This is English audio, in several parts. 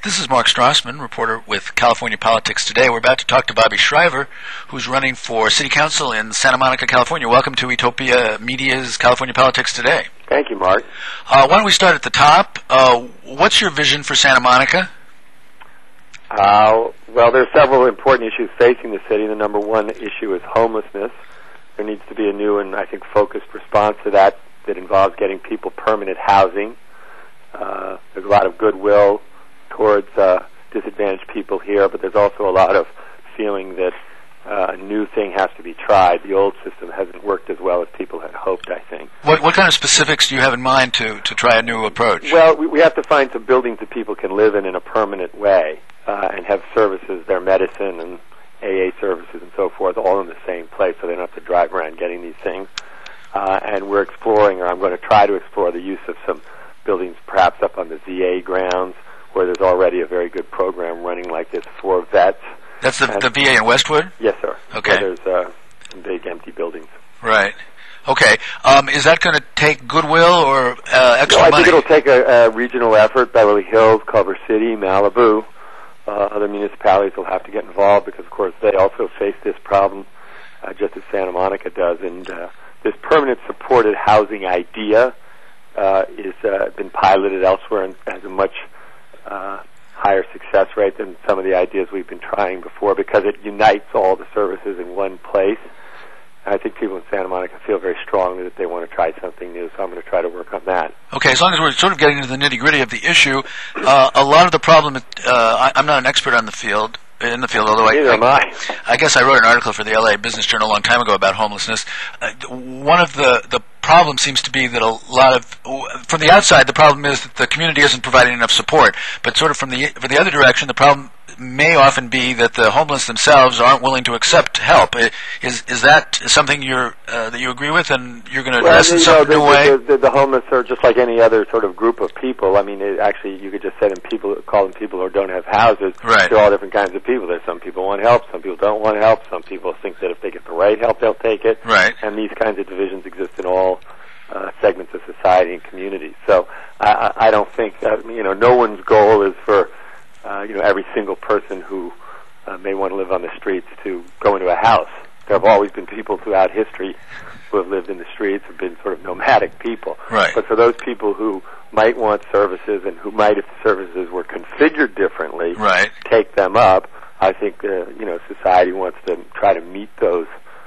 This is Mark Strassman, reporter with California Politics Today. We're about to talk to Bobby Shriver, who's running for City Council in Santa Monica, California. Welcome to Utopia Media's California Politics Today. Thank you, Mark. Why don't we start at the top? What's your vision for Santa Monica? Well, there are several important issues facing the city. The number one issue is homelessness. There needs to be a new and, I think, focused response to that involves getting people permanent housing. There's a lot of goodwill towards disadvantaged people here, but there's also a lot of feeling that a new thing has to be tried. The old system hasn't worked as well as people had hoped, I think. What kind of specifics do you have in mind to try a new approach? Well, we have to find some buildings that people can live in a permanent way and have services, their medicine and AA services and so forth, all in the same place so they don't have to drive around getting these things. And we're exploring, or I'm going to try to explore, the use of some buildings perhaps up on the VA grounds where there's already a very good program running like this for vets. That's the VA in Westwood? Yes, sir. Okay. Where there's some big empty buildings. Right. Okay. Is that going to take goodwill or extra money? I think it'll take a regional effort. Beverly Hills, Culver City, Malibu. Other municipalities will have to get involved because, of course, they also face this problem just as Santa Monica does. And this permanent supported housing idea is been piloted elsewhere and has a much higher success rate than some of the ideas we've been trying before because it unites all the services in one place. I think people in Santa Monica feel very strongly that they want to try something new, so I'm going to try to work on that. Okay, as long as we're sort of getting into the nitty-gritty of the issue, a lot of the problem, I'm not an expert on the field, although I guess I wrote an article for the LA Business Journal a long time ago about homelessness. One of the problem seems to be that a lot of, from the outside, the problem is that the community isn't providing enough support. But sort of from the other direction, the problem may often be that the homeless themselves aren't willing to accept help. Is that something that you agree with, and you're going to address in some new way? The homeless are just like any other sort of group of people. I mean, actually, you could just call them people who don't have houses. Right. They're all different kinds of people. There's some people want help, some people don't want help, some people think that if they get the right help, they'll take it. Right. And these kinds of divisions exist in all segments of society and communities. So I don't think no one's goal is for every single person who may want to live on the streets to go into a house. There have always been people throughout history who have lived in the streets, have been sort of nomadic people. Right. But for those people who might want services and who might, if the services were configured differently, right, take them up, I think society wants to try to meet those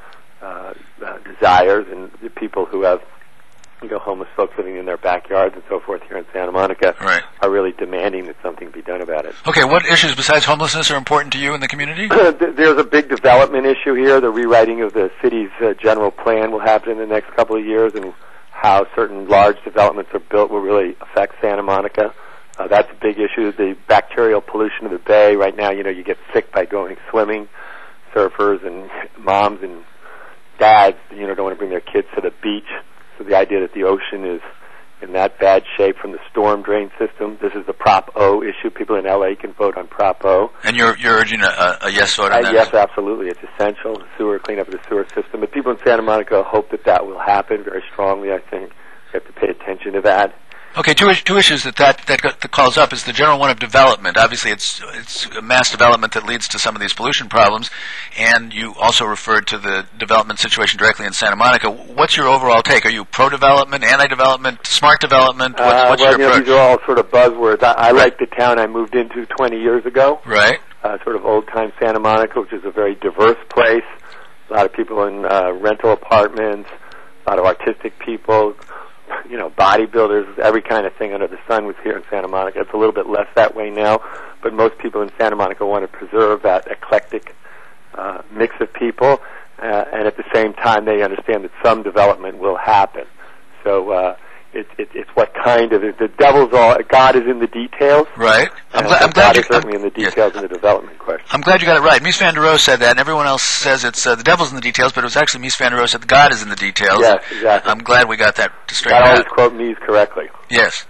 desires, and the people who have homeless folks living in their backyards and so forth here in Santa Monica are really demanding that something be done about it. Okay, what issues besides homelessness are important to you in the community? There's a big development issue here. The rewriting of the city's general plan will happen in the next couple of years, and how certain large developments are built will really affect Santa Monica. That's a big issue. The bacterial pollution of the bay. Right now, you get sick by going swimming. Surfers and moms and dads, don't want to bring their kids to the beach. So the idea that the ocean is in that bad shape from the storm drain system. This is the Prop O issue. People in LA can vote on Prop O. And you're urging a yes vote on that? Yes, absolutely. It's essential. Cleanup of the sewer system. But people in Santa Monica hope that will happen very strongly, I think. We have to pay attention to that. Okay, two issues that calls up is the general one of development. Obviously, it's mass development that leads to some of these pollution problems, and you also referred to the development situation directly in Santa Monica. What's your overall take? Are you pro-development, anti-development, smart development? What's your approach? These are all sort of buzzwords. I like the town I moved into 20 years ago. Right. Sort of old-time Santa Monica, which is a very diverse place. A lot of people in rental apartments, a lot of artistic people, bodybuilders, every kind of thing under the sun was here in Santa Monica. It's a little bit less that way now, but most people in Santa Monica want to preserve that eclectic mix of people, and at the same time they understand that some development will happen. So it's what kind of, God is in the details. Right. I'm glad God is certainly in the details in the development question. I'm glad you got it right. Mies van der Rohe said that, and everyone else says it's the devil's in the details, but it was actually Mies van der Rohe said God is in the details. Yes, exactly. I'm glad we got that straight out. I always quote Mies correctly. Yes.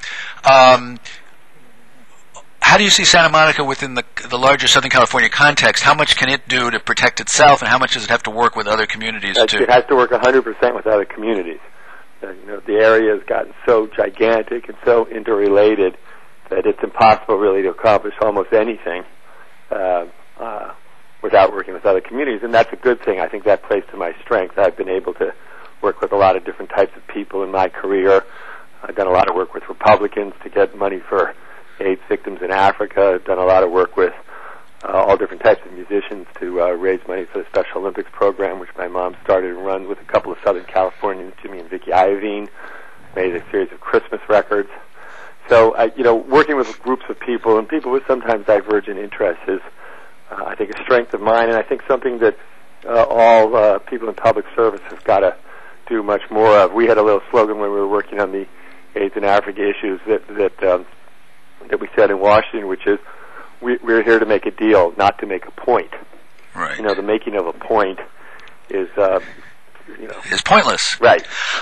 How do you see Santa Monica within the larger Southern California context? How much can it do to protect itself, and how much does it have to work with other communities too? It has to work 100% with other communities. The area has gotten so gigantic and so interrelated that it's impossible really to accomplish almost anything without working with other communities, and that's a good thing. I think that plays to my strength. I've been able to work with a lot of different types of people in my career. I've done a lot of work with Republicans to get money for AIDS victims in Africa. I've done a lot of work with all different types of musicians to raise money for the Special Olympics program, which my mom started and runs with a couple of Southern Californians, Jimmy and Vicky Iovine. Made a series of Christmas records. So, working with groups of people and people with sometimes divergent interests is, I think, a strength of mine, and I think something that all people in public service have got to do much more of. We had a little slogan when we were working on the AIDS and Africa issues that we said in Washington, which is, we're here to make a deal, not to make a point. Right. The making of a point is is pointless. Right.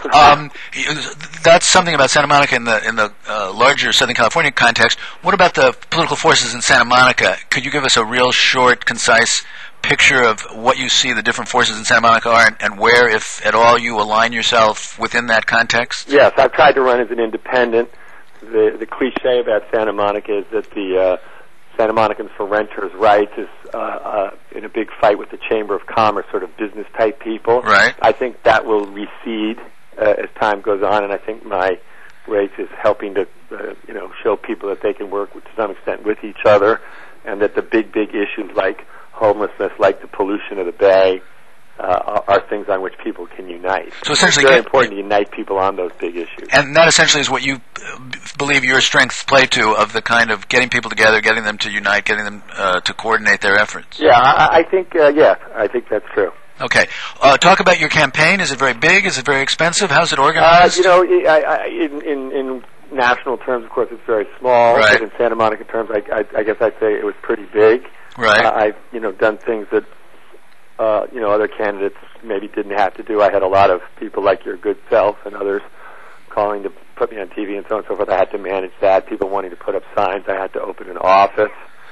That's something about Santa Monica in the larger Southern California context. What about the political forces in Santa Monica? Could you give us a real short, concise picture of what you see the different forces in Santa Monica are, and where, if at all, you align yourself within that context? Yes, I've tried to run as an independent. The cliche about Santa Monica is that the Santa Monicans for Renters' Rights is in a big fight with the Chamber of Commerce, sort of business-type people. Right. I think that will recede as time goes on, and I think my race is helping to, show people that they can work to some extent with each other, and that the big issues like homelessness, like the pollution of the Bay, are things on which people can unite. So essentially, it's very important to unite people on those big issues. And that essentially is what you believe your strengths play to, of the kind of getting people together, getting them to unite, getting them to coordinate their efforts. Yeah, I think that's true. Okay. Talk about your campaign. Is it very big? Is it very expensive? How's it organized? In national terms, of course, it's very small. Right. But in Santa Monica terms, I guess I'd say it was pretty big. Right. I've done things that other candidates maybe didn't have to do. I had a lot of people like your good self and others calling to put me on TV and so on and so forth. I had to manage that. People wanting to put up signs. I had to open an office,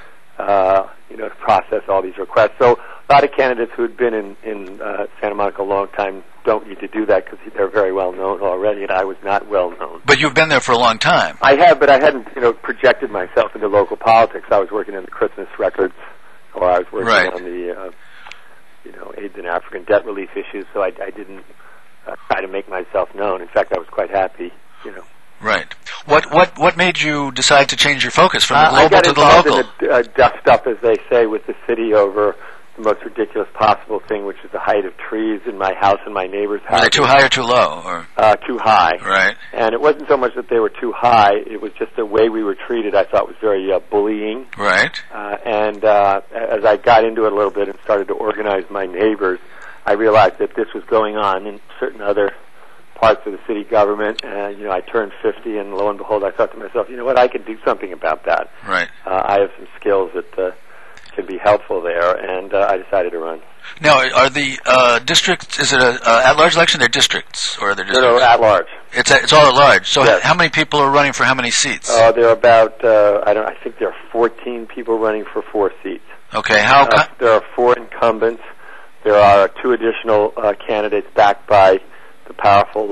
to process all these requests. So a lot of candidates who had been in Santa Monica a long time don't need to do that because they're very well known already, and I was not well known. But you've been there for a long time. I have, but I hadn't, projected myself into local politics. I was working on the Christmas records, or I was working on the AIDS and African debt relief issues, so I didn't try to make myself known. In fact, I was quite happy, Right. What made you decide to change your focus from the global to the local? I got involved in a dust-up, as they say, with the city over the most ridiculous possible thing, which is the height of trees in my house and my neighbor's house. Were they too high or too low? Or? Too high. Right. And it wasn't so much that they were too high, it was just the way we were treated I thought was very bullying. Right. And as I got into it a little bit and started to organize my neighbors, I realized that this was going on in certain other parts of the city government. And, I turned 50, and lo and behold, I thought to myself, you know what, I can do something about that. Right. I have some skills that can be helpful there, and I decided to run. Now, are the districts, is it a at-large election? They're districts, or are they districts? No, at-large. It's all at-large. So yes. How many people are running for how many seats? There are about, I think there are 14 people running for 4 seats. Okay, there are 4 incumbents. There are 2 additional candidates backed by the powerful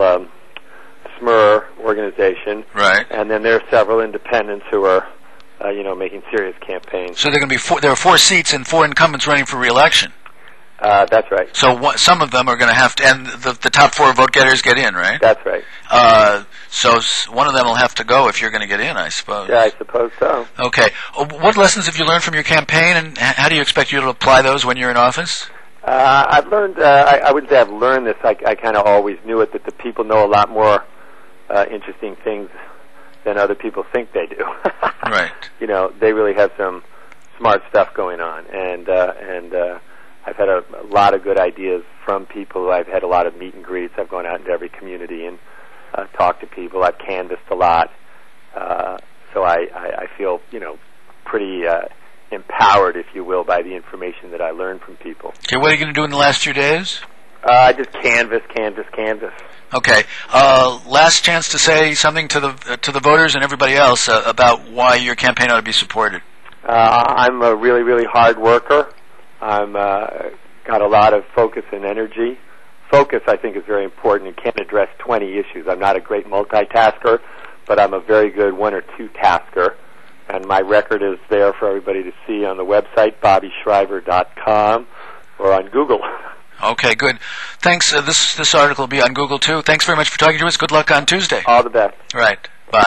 SMER organization. Right. And then there are several independents who are, making serious campaigns. So there are 4 seats and 4 incumbents running for re-election. That's right. So some of them are going to have to, and the top 4 vote getters get in, right? That's right. So one of them will have to go if you're going to get in, I suppose. Yeah, I suppose so. Okay. What lessons have you learned from your campaign, and how do you expect you to apply those when you're in office? I've learned, I wouldn't say I've learned this, I kind of always knew it, that the people know a lot more interesting things than other people think they do. Right. They really have some smart stuff going on, and I've had a lot of good ideas from people. I've had a lot of meet and greets. I've gone out into every community and talked to people. I've canvassed a lot, so I feel pretty empowered, if you will, by the information that I learned from people. Okay, what are you going to do in the last few days? I just canvass. Okay. Last chance to say something to the voters and everybody else about why your campaign ought to be supported. I'm a really, really hard worker. I'm got a lot of focus and energy. Focus, I think, is very important. You can't address 20 issues. I'm not a great multitasker, but I'm a very good 1 or 2 tasker. And my record is there for everybody to see on the website, BobbyShriver.com, or on Google. Okay, good. Thanks. This article will be on Google, too. Thanks very much for talking to us. Good luck on Tuesday. All the best. Right.